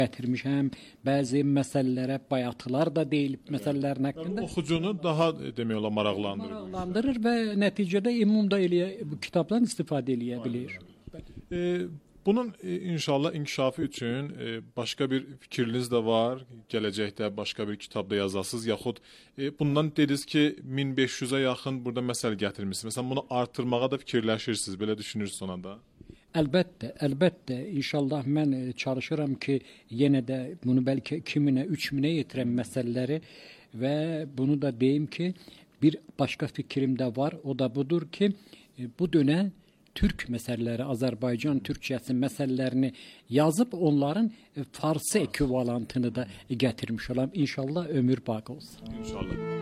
gətirmişəm. Bəzi məsələlərə bayatılar da deyilib məsələlərin haqqında. Oxucunu daha demək olar maraqlandırır. Maraqlandırır və nəticədə ümum da bu kitabdan istifadə eləyə bilir. Bunun inşallah inkişafı üçün başqa bir fikriniz də var. Gələcəkdə başqa bir kitabda yazasınız yaxud bundan dediniz ki 1500-ə yaxın burada məsələ gətirmisiniz. Məsələn bunu artırmağa da fikirləşirsiniz, belə düşünürsünüz ona da. Əlbəttə. İnşallah mən çalışıram ki, yenə də bunu bəlkə 2000-ə, 3000-ə yetirən məsələləri və bunu da deyim ki, bir başqa fikrim də var. O da budur ki, bu dönə Türk məsələləri, Azərbaycan Türkçəsi məsələlərini yazıb onların farsı ekvivalentini də gətirmiş olam. İnşallah ömür baqi olsun. İnşallah.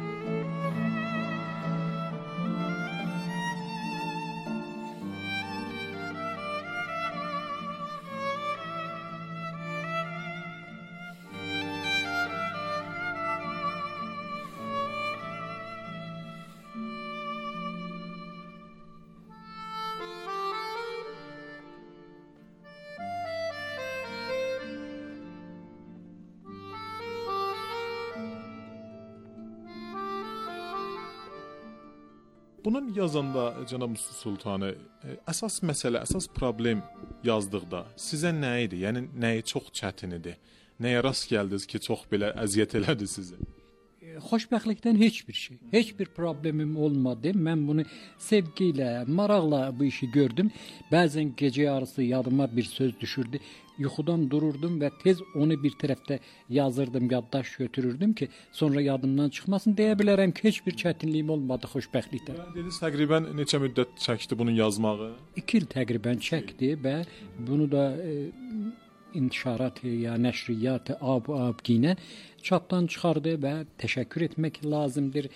Bunun yazanda cənab Sultanı əsas məsələ, əsas problem yazdıqda sizə nə idi? Yəni nəyi çox çətin idi? Nəyə rast gəldiniz ki, çox belə əziyyət elədi sizi? Xoşbəxtlikdən heç bir şey, heç bir problemim olmadı. Mən bunu sevgi ilə, maraqla bu işi gördüm. Bəzən gecə yarısı yadıma bir söz düşürdü. Yuxudan dururdum və tez onu bir tərəfdə yazırdım, yaddaş götürürdüm ki, sonra yadımdan çıxmasın. Deyə bilərəm ki, heç bir çətinliyim olmadı xoşbəxtlikdən. Dediniz təqribən neçə müddət çəkdi bunun yazmağı? 2 il təqribən çəkdi və bunu da intişarat ya nəşriyyat Abginə çapdan çıxardı və təşəkkür etmək lazımdır.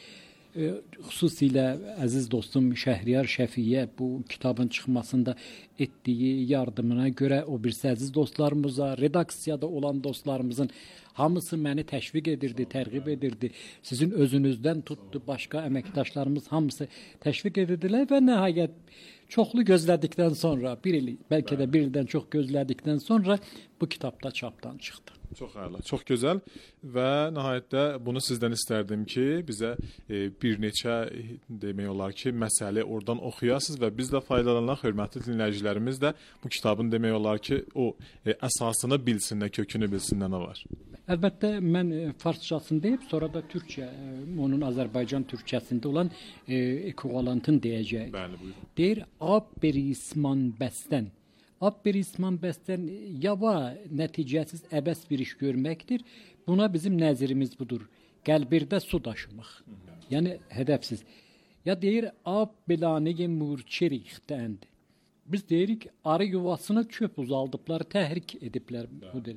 Xüsusilə əziz dostum Şəhriyar Şəfiyə bu kitabın çıxmasında etdiyi yardımına görə o birisi əziz dostlarımıza, redaksiyada olan dostlarımızın hamısı məni təşviq edirdi, tərğib edirdi. Sizin özünüzdən tutdu, başqa əməkdaşlarımız hamısı təşviq edirdilər və nəhayət çoxlu gözlədikdən sonra, bir il, bəlkə də bir ildən çox gözlədikdən sonra bu kitab da çapdan çıxdı. Çox əla, çox gözəl və nəhayətdə bunu sizdən istərdim ki, bizə bir neçə demək olar ki, məsələ oradan oxuyasınız və biz də faydalanaq, hörmətli dinləyicilərimiz də bu kitabın demək olar ki, o əsasını bilsinlər, kökünü bilsinlər nə var. Əlbəttə mən farsçasını deyib, sonra da türkçə, onun Azərbaycan türkçəsində olan ekvivalentini deyəcək. Bəli, buyurun. Deyir, Abberisman bəstən. Abberisman bəstən yava nəticəsiz əbəs bir iş görməkdir. Buna bizim nəzirimiz budur. Qəlbirdə su daşımaq. Yəni hədəfsiz. Ya deyir, ab belanəyə murçerixtənd. Biz deyirik, arı yuvasına çöp uzaldıblar, təhrik ediblər. Budur.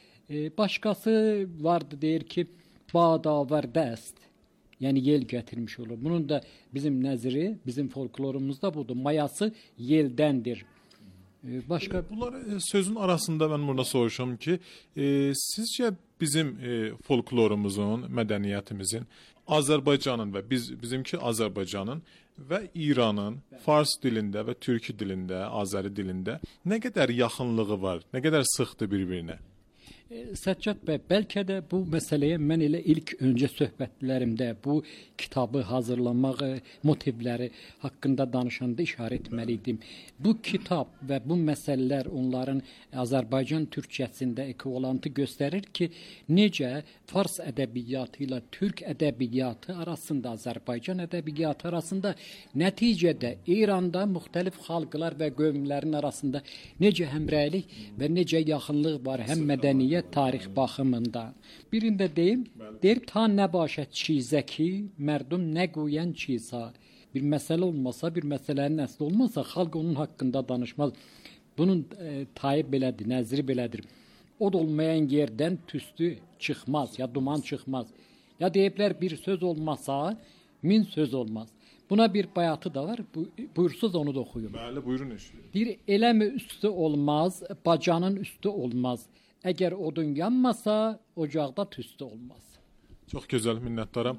Başqası vardı, deyir ki, badavərdə əst. Yəni yel gətirmiş olur. Bunun da bizim nəziri, bizim folklorumuzda budur. Mayası yeldəndir. Başqa bunlar sözün arasında mən burada soruşum ki, sizcə bizim folklorumuzun, mədəniyyətimizin, Azərbaycanın və bizimki Azərbaycanın və İranın fars dilində və türkü dilində, Azəri dilində nə qədər yaxınlığı var, nə qədər sıxdır bir-birinə? Səccad bəy, bəlkə də bu məsələyə mən elə ilk öncə söhbətlərimdə bu kitabı hazırlamaq motivləri haqqında danışanda işarə etməliydim. Bu kitab və bu məsələlər onların Azərbaycan türkçəsində ekvivalentı göstərir ki, necə fars ədəbiyyatı ilə türk ədəbiyyatı arasında, Azərbaycan ədəbiyyatı arasında, nəticədə İranda müxtəlif xalqlar və qövmlərin arasında necə həmrəylik və necə yaxınlıq var, həm mədəniyyət tarix baxımından. Birində deyim, deyir ta nə başət çizə ki, mərdum nə qoyan çizə. Bir məsələ olmasa, bir məsələnin əsli olmasa, xalq onun haqqında danışmaz. Bunun tayı belədir, nəzri belədir. Od olmayan yerdən tüstü çıxmaz, ya duman çıxmaz. Ya deyiblər bir söz olmasa, min söz olmaz. Buna bir bayatı da var. Buyursuz onu da oxuyum. Bəli, buyurun eşidiyorum. Bir eləmi üstü olmaz, bacanın üstü olmaz. Əgər odun yanmasa, ocaqda tüstü olmaz. Çox gözəl, minnətdaram.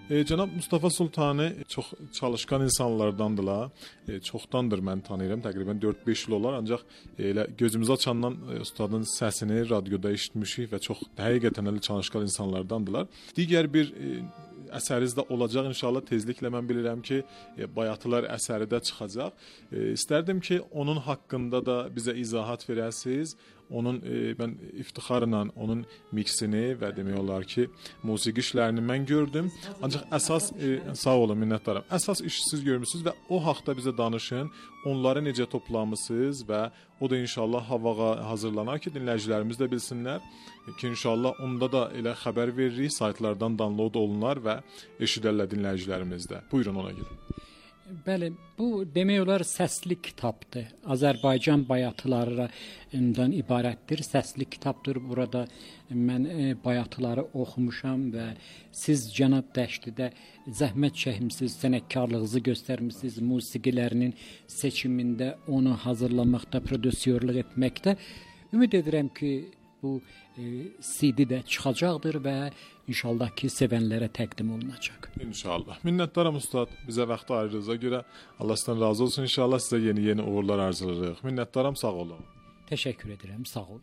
Cənab Mustafa Sultani çox çalışqan insanlardandılar. Çoxdandır mən tanıyıram, təqribən 4-5 il olar, ancaq elə gözümüz açandan ustadın səsini radioda eşitmişik və çox həqiqətən elə çalışqan insanlardandılar. Digər bir əsəriz də olacaq inşallah tezliklə, mən bilirəm ki, Bayatılar əsəri də çıxacaq. İstərdim ki, onun haqqında da bizə izahat verəsiniz. Onun mən iftixarla onun miksini və demək olar ki, musiqi işlərini mən gördüm. Ancaq əsas sağ olun, minnətdaram. Əsas işi siz görmüsünüz və o haqqda bizə danışın. Onları necə toplamısınız və o da inşallah havağa hazırlanar ki, dinləyicilərimiz də bilsinlər ki, inşallah onda da elə xəbər veririk, saytlardan download olunar və eşidərlər dinləyicilərimiz də. Buyurun, ona gedin. Bəli, bu demək olar səsli kitabdır. Azərbaycan bayatılarından ibarətdir. Səsli kitabdır. Burada mən bayatıları oxumuşam və siz cənab Dəştidə zəhmət çəkmisiniz, sənətkarlığınızı göstərmisiniz, musiqilərinin seçimində, onu hazırlamaqda, prodüserlik etməkdə. Ümid edirəm ki, bu CD də çıxacaqdır və inşallah ki, sevənlərə təqdim olunacaq. İnşallah. Minnətdaram ustad, bizə vaxt ayırdığınıza görə. Allah sizdən razı olsun. İnşallah sizə yeni uğurlar arzulayırıq. Minnətdaram, sağ olun. Təşəkkür edirəm, sağ olun.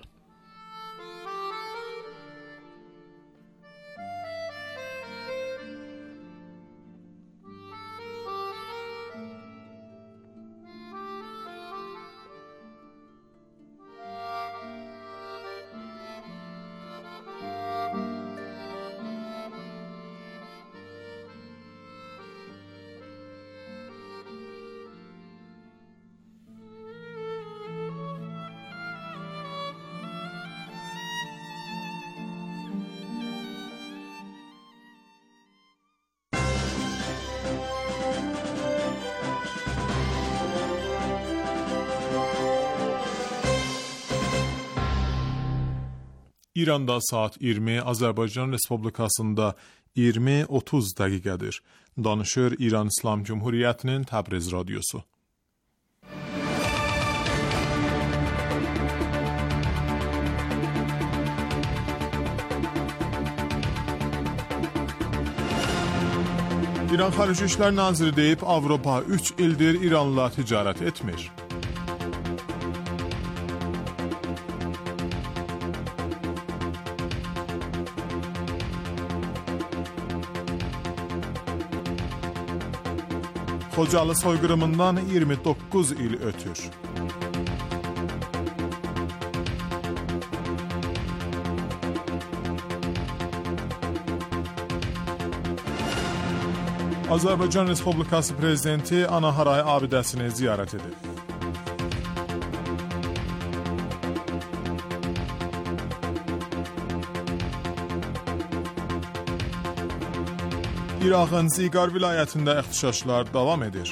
İranda saat 20, Azərbaycan Respublikasında 20:30 dəqiqədir. Danışır İran İslam Cümhuriyyətinin Təbriz radiosu. İran Xarici İşlər Naziri deyib, Avropa 3 ildir İranla ticarət etmir. Xocalı soyqırımından 29 il ötür. Azərbaycan Respublikası Prezidenti Anaharay abidəsini ziyarət edib. İraqın Ziqar vilayətində ixtişaşlar davam edir.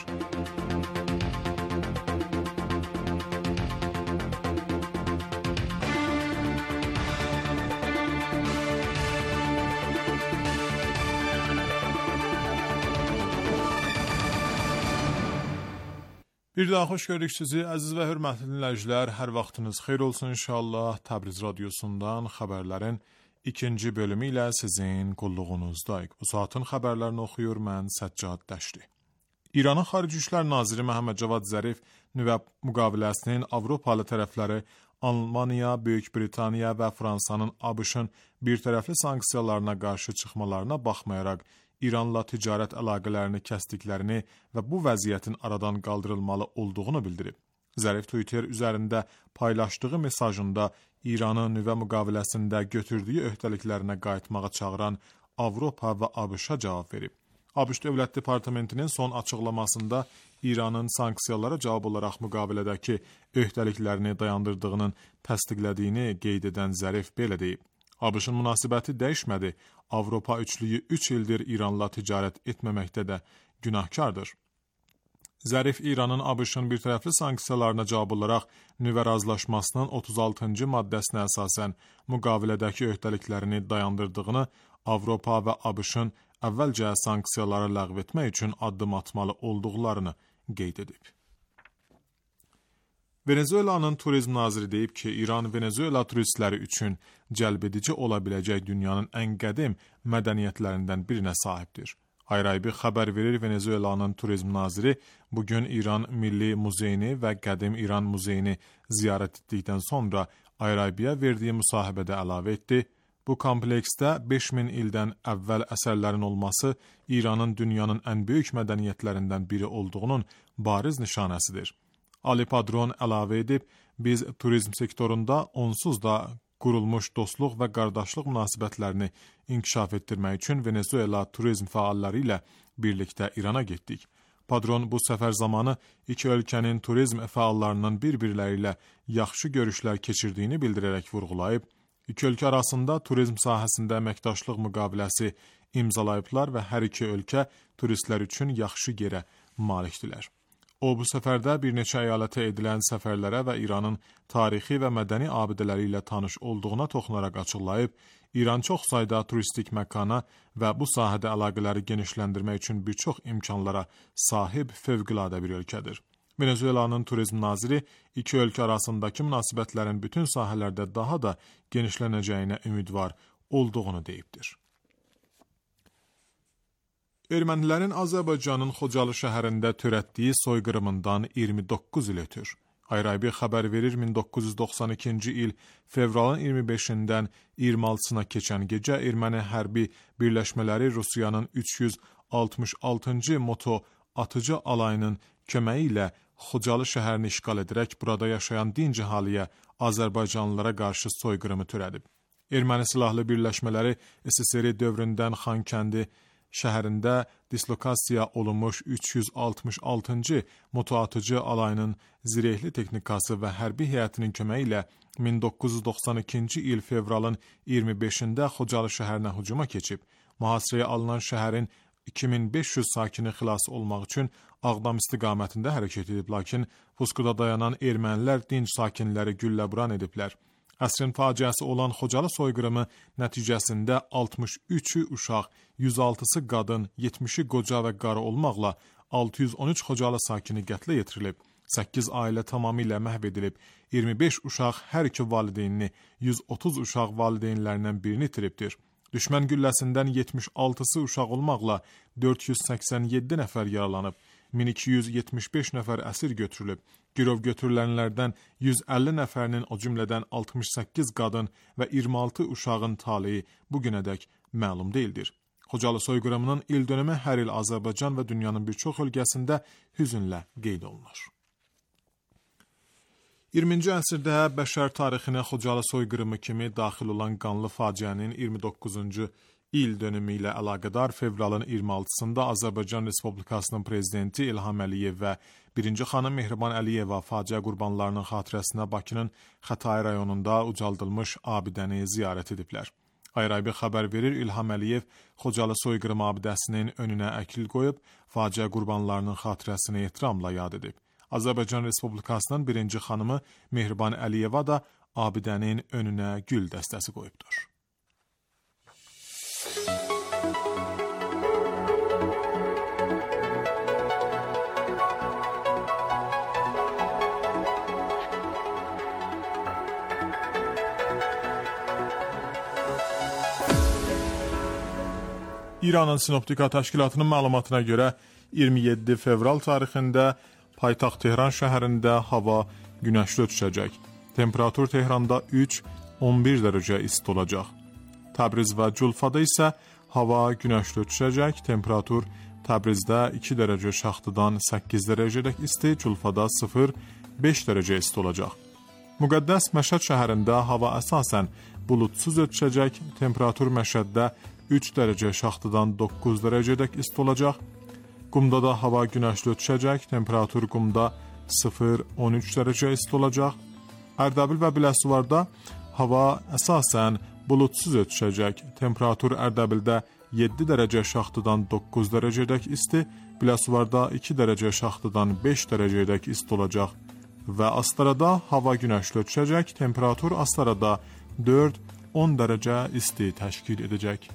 Bir daha xoş gördük sizi, əziz və hörmətli dinləyicilər. Hər vaxtınız xeyir olsun inşallah. Təbriz radiosundan xəbərlərin ikinci bölümü ilə sizin qulluğunuzdayıq. Bu saatın xəbərlərini oxuyur mən Səccad Dəşti. İranın Xarici İşlər Naziri Məhəmməd Cavad Zərif nüvə müqaviləsinin Avropalı tərəfləri Almaniya, Böyük Britaniya və Fransanın ABŞ-ın bir tərəfli sanksiyalarına qarşı çıxmalarına baxmayaraq İranla ticarət əlaqələrini kəsdiklərini və bu vəziyyətin aradan qaldırılmalı olduğunu bildirib. Zərif Twitter üzərində paylaşdığı mesajında İranı nüvə müqaviləsində götürdüyü öhdəliklərinə qayıtmağa çağıran Avropa və ABŞ-a cavab verib. ABŞ Dövlət Departamentinin son açıqlamasında İranın sanksiyalara cavab olaraq müqavilədəki öhdəliklərini dayandırdığının təsdiqlədiyini qeyd edən Zərif belə deyib. ABŞ-ın münasibəti dəyişmədi. Avropa üçlüyü 3 ildir İranla ticarət etməməkdə də günahkardır. Zərif İranın ABŞ-ın bir tərəfli sanksiyalarına cavab olaraq nüvə razılaşmasının 36-cı maddəsinə əsasən müqavilədəki öhdəliklərini dayandırdığını, Avropa və ABŞ-ın əvvəlcə sanksiyaları ləğv etmək üçün addım atmalı olduqlarını qeyd edib. Venezuelanın turizm naziri deyib ki, İran Venezuela turistləri üçün cəlbedici ola biləcək dünyanın ən qədim mədəniyyətlərindən birinə sahibdir. Ayrı-ayrı xəbər verir Venezuelanın turizm naziri bugün İran Milli Muzeyini və Qədim İran Muzeyini ziyarət etdikdən sonra ayrı-ayrıya verdiyi müsahibədə əlavə etdi. Bu kompleksdə 5000 ildən əvvəl əsərlərin olması İranın dünyanın ən böyük mədəniyyətlərindən biri olduğunun bariz nişanəsidir. Ali Padron əlavə edib, biz turizm sektorunda onsuz da qurulmuş dostluq və qardaşlıq münasibətlərini inkişaf etdirmək üçün Venezuela turizm fəalları ilə birlikdə İrana getdik. Padron bu səfər zamanı iki ölkənin turizm fəallarının bir-birləri ilə yaxşı görüşlər keçirdiyini bildirərək vurğulayıb, iki ölkə arasında turizm sahəsində əməkdaşlıq müqaviləsi imzalayıblar və hər iki ölkə turistlər üçün yaxşı yerə malikdirlər. O, bu səfərdə bir neçə əyalətə edilən səfərlərə və İranın tarixi və mədəni abidələri ilə tanış olduğuna toxunaraq açıqlayıb, İran çox sayda turistik məkana və bu sahədə əlaqələri genişləndirmək üçün bir çox imkanlara sahib fövqəladə bir ölkədir. Venezuelanın turizm naziri iki ölkə arasındakı münasibətlərin bütün sahələrdə daha da genişlənəcəyinə ümidvar olduğunu deyibdir. Ermənilərin Azərbaycanın Xocalı şəhərində törətdiyi soyqırımından 29 il ötür. Ayrı-ayrı xəbər verir 1992-ci il fevralın 25-dən 26-sına keçən gecə erməni hərbi birləşmələri Rusiyanın 366-cı moto atıcı alayının köməyi ilə Xocalı şəhərini işğal edərək burada yaşayan dinc əhaliyə Azərbaycanlılara qarşı soyqırımı törədib. Erməni silahlı birləşmələri SSR dövründən Xankəndi şəhərində dislokasiya olunmuş 366-cı motoatıcı alayının zirehli texnikası və hərbi heyətinin köməyi ilə 1992-ci il fevralın 25-də Xocalı şəhərinə hücuma keçib, mühasirəyə alınan şəhərin 2500 sakini xilas olmaq üçün Ağdam istiqamətində hərəkət edib, lakin Puskuda dayanan ermənilər dinc sakinləri gülləburan ediblər. Əsrin faciəsi olan Xocalı soyqırımı nəticəsində 63-ü uşaq, 106-sı qadın, 70-i qoca və qarı olmaqla 613 Xocalı sakini qətlə yetirilib, 8 ailə tamamilə məhv edilib, 25 uşaq hər iki valideynini, 130 uşaq valideynlərindən birini itiribdir. Düşmən gülləsindən 76-sı uşaq olmaqla 487 nəfər yaralanıb, 1275 nəfər əsir götürülüb, girov götürülənlərdən 150 nəfərinin o cümlədən 68 qadın və 26 uşağın taleyi bugünədək məlum deyildir. Xocalı soyqırımının il dönümü hər il Azərbaycan və dünyanın bir çox ölkəsində hüzünlə qeyd olunur. 20-ci əsrdə bəşər tarixinə Xocalı soyqırımı kimi daxil olan qanlı faciənin 29-cu il dönümü ilə əlaqədar fevralın 26-sında Azərbaycan Respublikasının prezidenti İlham Əliyev və birinci xanım Mehriban Əliyeva faciə qurbanlarının xatirəsinə Bakının Xətai rayonunda ucaldılmış abidəni ziyarət ediblər. Ayrı-ayrı xəbər verir İlham Əliyev Xocalı soyqırım abidəsinin önünə əkil qoyub, faciə qurbanlarının xatirəsini ehtiramla yad edib. Azərbaycan Respublikasının birinci xanımı Mehriban Əliyeva da abidənin önünə gül dəstəsi qoyubdur. İranın Sinoptika Təşkilatının məlumatına görə 27 fevral tarixində paytaxt Tehran şəhərində hava günəşli düşəcək. Temperatur Tehranda 3-11 dərəcə isti olacaq. Təbriz və Culfada isə hava günəşli düşəcək. Temperatur Təbrizdə 2 dərəcə şaxtıdan 8 dərəcədək isti, Culfada 0-5 dərəcə isti olacaq. Müqəddəs Məşəd şəhərində hava əsasən buludsuz ötüşəcək. Temperatur Məşəddə 3 dərəcə şaxtıdan 9 dərəcədək isti olacaq. Qumda da hava günəşli ötüşəcək. Temperatur Qumda 0-13 dərəcə isti olacaq. Ərdəbil və Biləsuvarda hava əsasən buludsuz ötüşəcək. Temperatur Ərdəbildə 7 dərəcə şaxtıdan 9 dərəcədək isti, Biləsuvarda 2 dərəcə şaxtıdan 5 dərəcədək isti olacaq. Və Astarada hava günəşli ötüşəcək. Temperatur Astarada 4-10 dərəcə isti təşkil edəcək.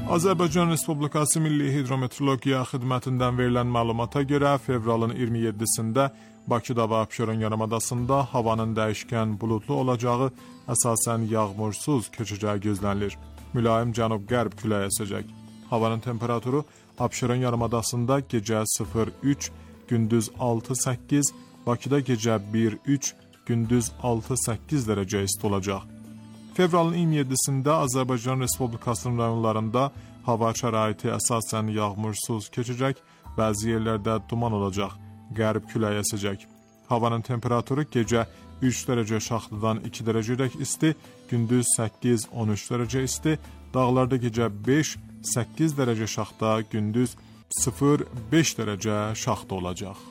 Azərbaycan Respublikası Milli Hidrometeorologiya Xidmətindən verilən məlumata görə fevralın 27-sində Bakıda və Abşeron yarımadasında havanın dəyişkən buludlu olacağı, əsasən yağmursuz keçəcəyi gözlənilir. Mülayim cənub-qərb küləyi əsəcək. Havanın temperaturu Abşeron yarımadasında gecə 0-3, gündüz 6-8, Bakıda gecə 1-3, gündüz 6-8 dərəcə isti olacaq. Fevralın 27-sində Azərbaycan Respublikasının rayonlarında hava şəraiti əsasən yağmursuz keçəcək, bəzi yerlərdə duman olacaq, qərb küləyi əsəcək. Havanın temperaturu gecə 3 dərəcə şaxtadan 2 dərəcədək isti, gündüz 8-13 dərəcə isti, dağlarda gecə 5-8 dərəcə şaxta, gündüz 0-5 dərəcə şaxta olacaq.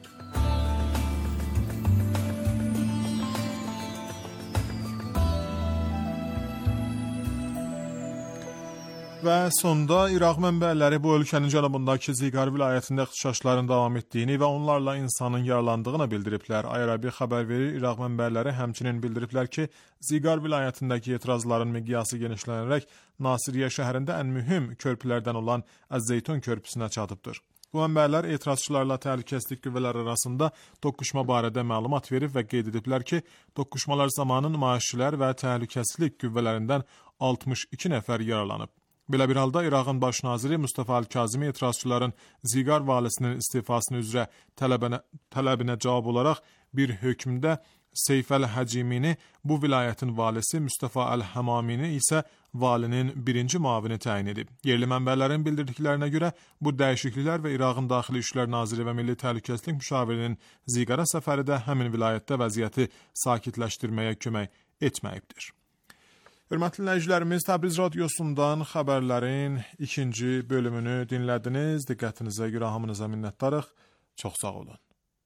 Və sonda İraq mənbələri bu ölkənin cənubundakı Ziqar vilayətində ixtişaşların davam etdiyini və onlarla insanın yaralandığını bildiriblər. Ayrabi xəbər verir, İraq mənbələri həmçinin bildiriblər ki, Ziqar vilayətindəki etirazların miqyası genişlənərək Nasiriyə şəhərində ən mühüm körpülərdən olan Əz-Zeytun körpüsünə çatıbdır. Bu mənbələr etirazçılarla təhlükəsizlik qüvvələri arasında toqquşma barədə məlumat verib və qeyd ediblər ki, toqquşmalar zamanı nümayişçilər və təhlükəsizlik qüvvələrindən 62 nəfər yaralanıb. Belə bir halda İraqın baş naziri Mustafa Əl-Kazimi etirazçıların Ziqar valisinin istifasını üzrə tələbinə cavab olaraq bir hökmdə Seyf Əl-Həcimini, bu vilayətin valisi Mustafa Əl-Həmamini isə valinin birinci muavini təyin edib. Yerli mənbələrin bildirdiklərinə görə bu dəyişikliklər və İraqın Daxili İşlər Naziri və Milli Təhlükəsizlik Müşavirinin Ziqara səfəri də həmin vilayətdə vəziyyəti sakitləşdirməyə kömək etməyibdir. Hörmətli dinləyicilərimiz, Təbriz radiosundan xəbərlərin ikinci bölümünü dinlədiniz. Diqqətinizə görə hamınıza minnətdarıq. Çox sağ olun.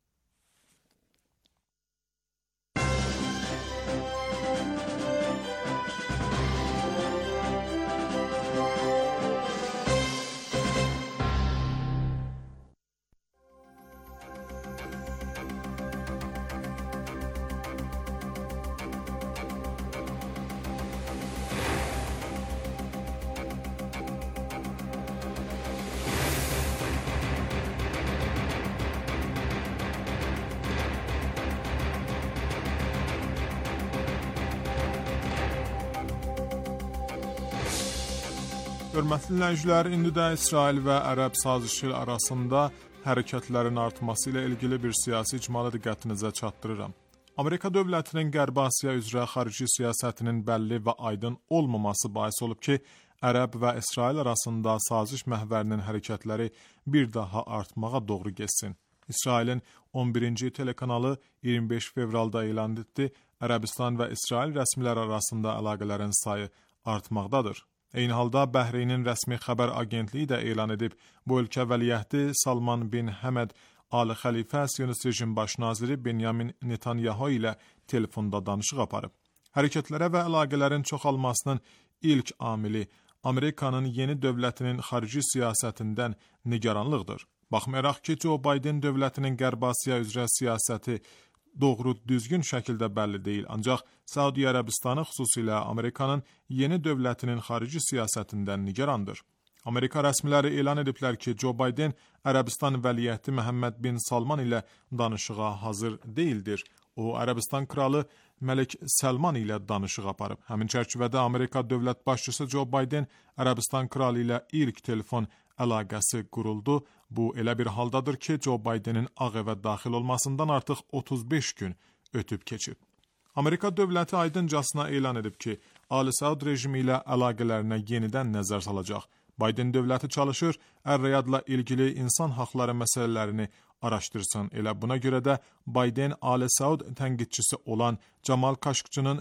Hörmətli dinləyicilər, indi də İsrail və Ərəb sazişi arasında hərəkətlərin artması ilə ilgili bir siyasi icmalı diqqətinizə çatdırıram. Amerika dövlətinin Qərbi Asiya üzrə xarici siyasətinin bəlli və aydın olmaması bahis olub ki, Ərəb və İsrail arasında saziş məhvərinin hərəkətləri bir daha artmağa doğru getsin. İsrailin 11-ci telekanalı 25 fevralda elan etdi, Ərəbistan və İsrail rəsmiləri arasında əlaqələrin sayı artmaqdadır. Eyni halda Bəhreynin rəsmi xəbər agentliyi də elan edib, bu ölkə vəliəhdi Salman bin Həməd Ali Xəlifə Siyonist rejim baş naziri Benyamin Netanyahu ilə telefonda danışıq aparıb. Hərəkətlərə və əlaqələrin çoxalmasının ilk amili Amerikanın yeni dövlətinin xarici siyasətindən nigaranlıqdır. Baxmayaraq ki, Joe Biden dövlətinin Qərbi Asiya üzrə siyasəti doğru düzgün şəkildə bəlli deyil, ancaq Səudiyyə Ərəbistanı xüsusilə Amerikanın yeni dövlətinin xarici siyasətindən nigarandır. Amerika rəsmiləri elan ediblər ki, Joe Biden Ərəbistan vəliəhdi Məhəmməd bin Salman ilə danışığa hazır deyildir. O, Ərəbistan kralı Məlik Səlman ilə danışıq aparıb. Həmin çərçivədə Amerika dövlət başçısı Joe Biden Ərəbistan kralı ilə ilk telefon əlaqəsi quruldu. Bu elə bir haldadır ki, Joe Bidenin Ağ Evə daxil olmasından artıq 35 gün ötüb keçib. Amerika dövləti aydıncasına elan edib ki, Ali Saud rejimi ilə əlaqələrinə yenidən nəzər salacaq. Biden dövləti çalışır, Ər-Riyadla ilgili insan haqları məsələlərini araşdırsın. Elə buna görə də Biden Ali Saud tənqidçisi olan Camal Kaşqçının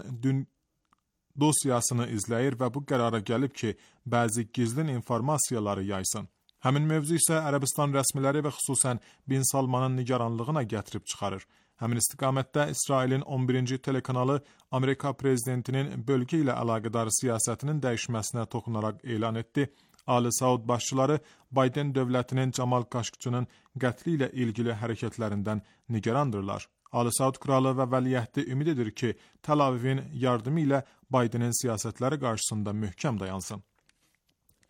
dosyasını izləyir və bu qərara gəlib ki, bəzi gizlin informasiyaları yaysın. Həmin mövzu isə Ərəbistan rəsmiləri və xüsusən Bin Salmanın nigaranlığına gətirib çıxarır. Həmin istiqamətdə İsrailin 11-ci telekanalı Amerika prezidentinin bölgə ilə əlaqədar siyasətinin dəyişməsinə toxunaraq elan etdi. Ali Saud başçıları Biden dövlətinin Camal Kaşqçının qətli ilə ilgili hərəkətlərindən nigarandırlar. Ali Saud kralı və vəliəhdi ümid edir ki, Tel Avivin yardımı ilə Bidenin siyasətləri qarşısında möhkəm dayansın.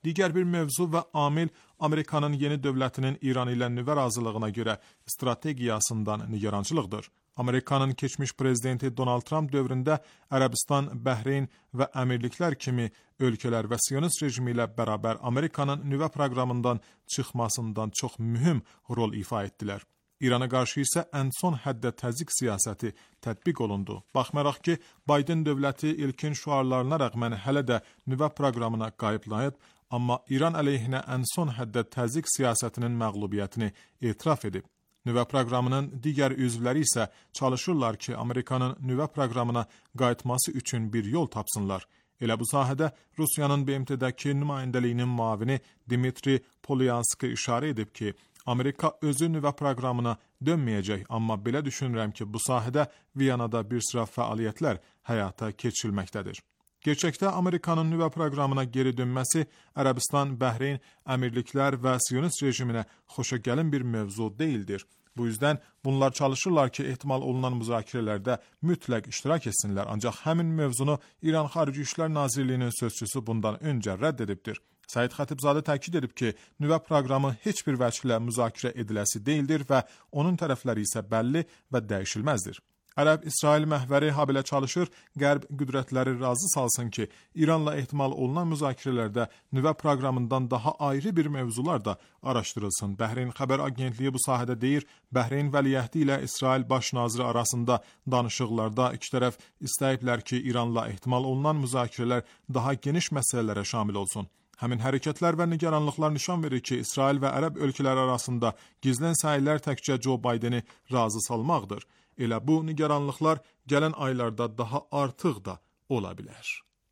Digər bir mövzu və amil Amerikanın yeni dövlətinin İran ilə nüvə razılığına görə strategiyasından nigarançılıqdır. Amerikanın keçmiş prezidenti Donald Trump dövründə Ərəbistan, Bəhreyn və Əmirliklər kimi ölkələr və Siyonist rejimi ilə bərabər Amerikanın nüvə proqramından çıxmasından çox mühüm rol ifa etdilər. İrana qarşı isə ən son həddə təzyiq siyasəti tətbiq olundu. Baxmayaraq ki, Biden dövləti ilkin şüarlarına rəğmən hələ də nüvə proqramına qayıtlayıb, amma İran əleyhinə ən son həddə təzyiq siyasətinin məğlubiyyətini etiraf edib. Nüvə proqramının digər üzvləri isə çalışırlar ki, Amerikanın nüvə proqramına qayıtması üçün bir yol tapsınlar. Elə bu sahədə Rusiyanın BMT-dəki nümayəndəliyinin müavini Dmitri Polyanski işarə edib ki, Amerika özü nüvə proqramına dönməyəcək, amma belə düşünürəm ki, bu sahədə Viyanada bir sıra fəaliyyətlər həyata keçirilməkdədir. Gerçəkdə Amerikanın nüvə proqramına geri dönməsi Ərəbistan, Bəhreyn, Əmirliklər və Siyonist rejiminə xoşagəlin bir mövzu deyildir. Bu yüzden bunlar çalışırlar ki, ehtimal olunan müzakirələrdə mütləq iştirak etsinlər, ancaq həmin mövzunu İran Xarici İşlər Nazirliyinin sözçüsü bundan öncə rədd edibdir. Səid Xatibzadə təkid edib ki, nüvə proqramı heç bir vəclə müzakirə ediləsi deyildir və onun tərəfləri isə bəlli və dəyişilməzdir. Ərəb-İsrail məhvəri habelə çalışır, Qərb qüdrətləri razı salsın ki, İranla ehtimal olunan müzakirələrdə nüvə proqramından daha ayrı bir mövzular da araşdırılsın. Bəhreyn xəbər agentliyi bu sahədə deyir, Bəhreyn vəliəhdi ilə İsrail baş naziri arasında danışıqlarda iki tərəf istəyiblər ki, İranla ehtimal olunan müzakirələr daha geniş məsələlərə şamil olsun. Həmin hərəkətlər və nigaranlıqlar nişan verir ki, İsrail və Ərəb ölkələri arasında gizlən səylər təkcə Joe Bideni razı salmaqdır. Elə bu nigaranlıqlar gələn aylarda daha artıq da ola bilər.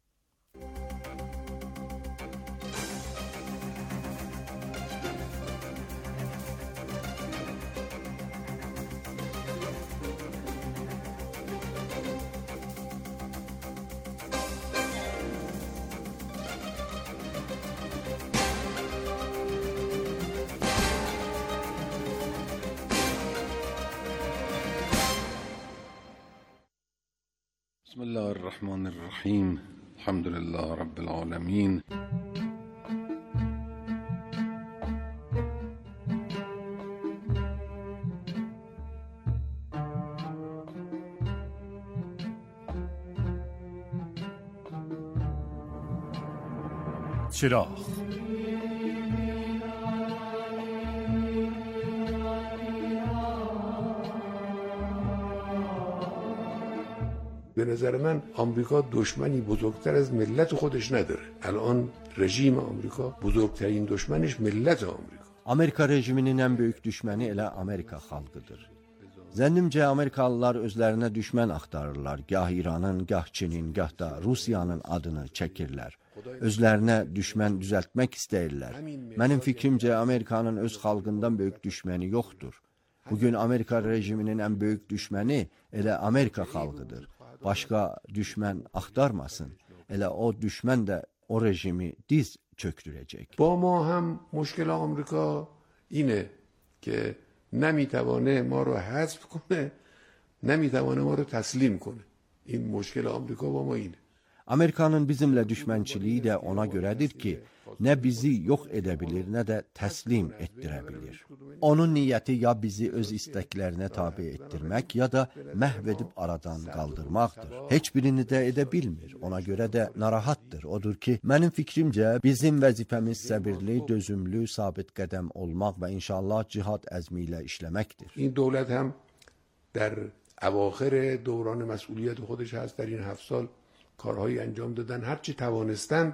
بسم الله الرحمن الرحیم الحمد لله رب العالمین چراغ به نظر من آمریکا دشمنی بزرگتر از ملت خودش نداره. الان rejim Amerika buzurgtərin düşməniş millət Amerika. Amerika rejiminin ən böyük düşməni elə Amerika xalqıdır. Zənnimcə Amerikalılar özlərinə düşmən axtarırlar. Gah İranın, gah Çinin, gah da Rusiyanın adını çəkirlər. Özlərinə düşmən düzəltmək istəyirlər. Mənim fikrimcə Amerikanın öz xalqından böyük düşməni yoxdur. Bugün Amerika rejiminin ən böyük düşməni elə Amerika xalqıdır. Başqa düşmən axtarmasın. Elə o düşmən də o rejimi diz çöktürəcək. با ما هم مشکل آمریکا اینه که نمیتوانه ما رو حذف کنه، نمیتوانه ما رو تسلیم کنه. این مشکل آمریکا با ما اینه. Amerikanın bizimlə düşmənçiliyi də ona görədir ki, nə bizi yox edə bilir, nə də təslim etdirə bilir. Onun niyyəti ya bizi öz istəklərinə tabe etdirmək, ya da məhv edib aradan qaldırmaqdır. Heç birini də edə bilmir, ona görə də narahatdır. Odur ki, mənim fikrimcə bizim vəzifəmiz səbirli, dözümlü, sabit qədəm olmaq və inşallah cihad əzmi ilə işləməkdir. این دولت هم در اواخر دوران مسئولیت خودش هست، در این 7 سال کارهایی انجام دادن، هرچی توانستند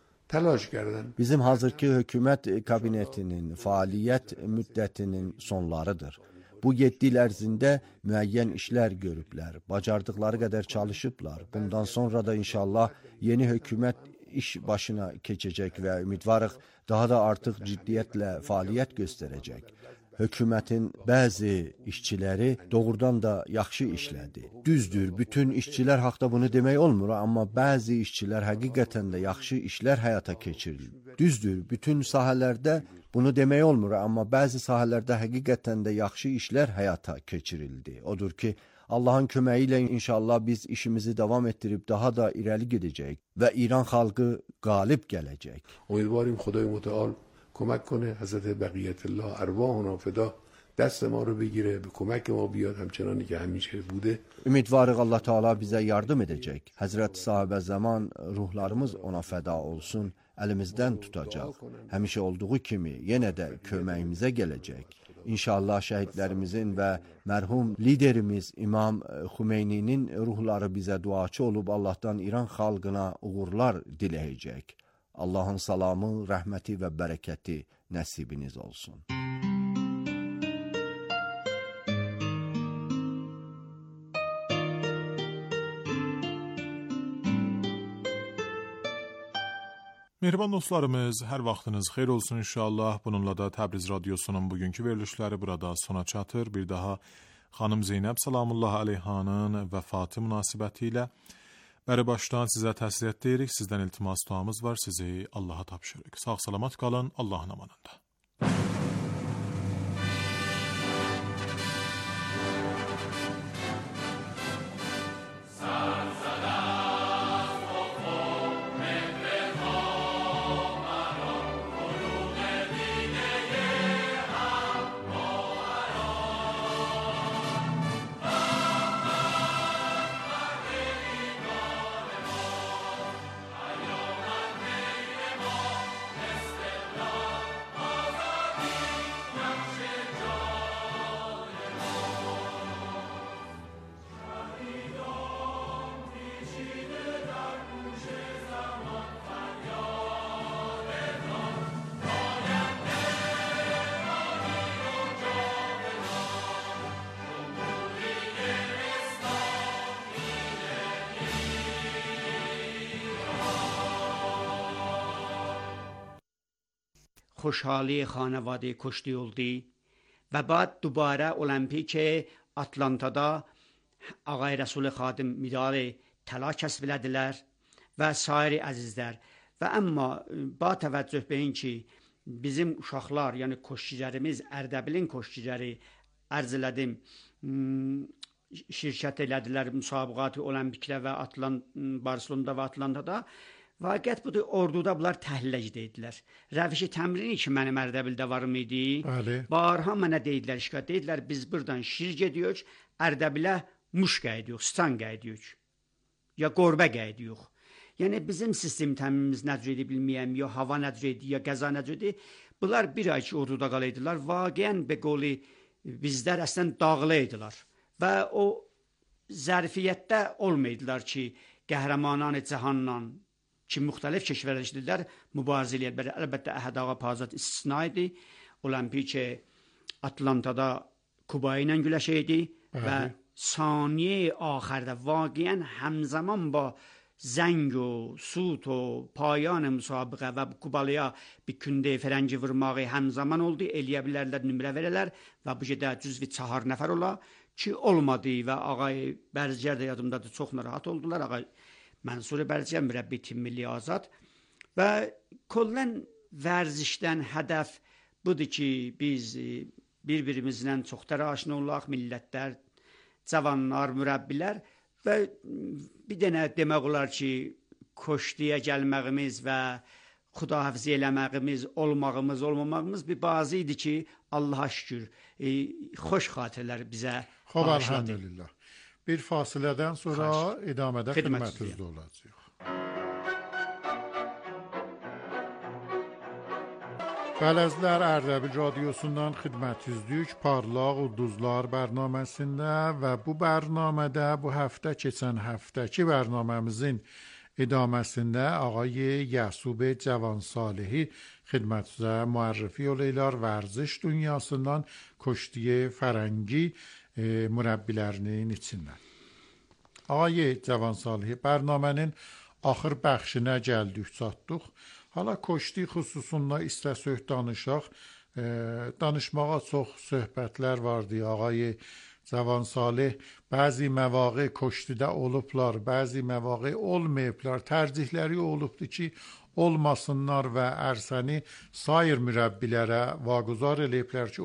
تلاش کردن. Bizim hazırki hökumət kabinetinin fəaliyyət müddətinin sonlarıdır. Bu 7 il ərzində müəyyən işlər görüblər, bacardıqları qədər çalışıblar. Bundan sonra da inşallah yeni hökumət iş başına keçəcək və ümidvarıq daha da artıq ciddiyyətlə fəaliyyət göstərəcək. Hökumətin bəzi işçiləri doğrudan da yaxşı işlədi. Düzdür, bütün işçilər haqda bunu demək olmur, amma bəzi işçilər həqiqətən də yaxşı işlər həyata keçirir. Düzdür, bütün sahələrdə bunu demək olmur, amma bəzi sahələrdə həqiqətən də yaxşı işlər həyata keçirildi. Odur ki, Allahın köməyi ilə inşallah biz işimizi davam etdirib daha da irəli gedəcəyik və İran xalqı qalib gələcək. امیدواریم خدای متعال کمک کنه حضرت بقیت الله ارواحنا فدا دست ما رو بگیره به کمک ما بیاد همچنانی که همیشه بوده. Ümidvarıq Allah Teala bizə yardım edəcək. Həzrət Sahibə Zaman ruhlarımız ona fəda olsun, əlimizdən tutacaq. Həmişə olduğu kimi yenə də köməyimizə gələcək. İnşallah şəhidlərimizin və mərhum liderimiz İmam Xumeyninin ruhları bizə duaçı olub Allahdan İran xalqına uğurlar diləyəcək. Allahın salamı, rəhməti və bərəkəti nəsibiniz olsun. Mehriban dostlarımız, hər vaxtınız xeyir olsun inşallah. Bununla da Təbriz Radyosu'nun bugünkü verilişləri burada sona çatır. Bir daha xanım Zeynəb Salamullah Aleyhanın vəfatı münasibəti ilə bəri başdan sizə təsliyyət deyirik. Sizdən iltimas duamız var, sizi Allaha tapşırırıq. Sağ salamat qalın, Allahın amanında. خوشحالی خانواده کشتی اولدی و بعد دوباره المپیک آتلانتادا آقای رسول خادم مدال طلا کسب elədilər və sair əzizlər. Və amma ba təvəccüh beyin ki, bizim uşaqlar, yəni koşucularımız, Ərdəbilin koşucuları ərz elədim, şirkət elədilər müsabiqatı olimpiklə və Barselonda və Atlantada. Vaqiət budur, orduda bunlar təhlilə gedirlər. Rəvişi təmrini ki, mənim Ərdəbildə varım idi. Barha mənə deyidilər, şikayət deyidilər, biz buradan şir gediyoruz, Ərdəbilə muş gəyidik, stan gəyidik, ya qorbə gəyidik. Yəni bizim sistem təminimiz nəcr edə bilməyəm, ya hava nəcr edir, ya qəza nəcr edir. Bunlar bir ay ki, orduda qalaydılar. Vaqiən be qoli bizlər əslən dağılaydılar. Və o zərfiyyətdə olmaydılar ki, qəhrəmanan cəhannan ki, müxtəlif keşvərləşdirlər, mübarizə eləyədilər. Əlbəttə, Əhəd ağa Pazat istisna idi. Olimpik Atlantada Kuba ilə güləşəydi və saniye axırda vaqiən həmzaman ba zəng و سوت و پایان müsabiqə və Kubalıya bir kündə fərəngi vurmağı həmzaman oldu. Eləyə bilərlər, nümerə verələr və bu gedə cüzvi 4 nəfər ola ki, olmadı və ağay Bərzicər də yadımdadır, çox narahat oldular. Ağay Mənsur Bərzicər mürəbbi Tim Milli Azad və kollən vərzişdən hədəf budur ki, biz bir-birimizlə çoxdır aşina olaq, millətlər, cavanlar, mürəbbilər və bir dənə demək olar ki, koşduya gəlməyimiz və xudahafizə eləməyimiz, olmağımız, olmamağımız bir bazı idi ki, Allaha şükür, xoş xatirələr bizə bağışladı. Elhamdülillah. Bir fasilədən sonra idamədə xidmətinizdə olacaq. Bələdlər Ərdəbil Radyosundan xidmətinizdəyik Parlaq Ulduzlar bərnaməsində və bu bərnamədə bu həftə keçən həftəki bərnaməmizin idaməsində ağay Yəsub Cavansalihi xidmətinizə müərrifi olurlar vərziş dünyasından koştiye fərəngi mürəbbilərinin içindən. Ağay Cavansalihi bərnamənin axır bəxşinə gəldik, çatdıq. Hala koşti xüsusunda istəsək danışaq. Danışmağa çox söhbətlər vardı. Ağay Cavansalih bəzi məvaqe koştidə olublar, bəzi məvaqe olmayıblar. Tərcihləri olubdu ki, olmasınlar və ərsəni sair mürəbbilərə vaquzar eləyiblər ki,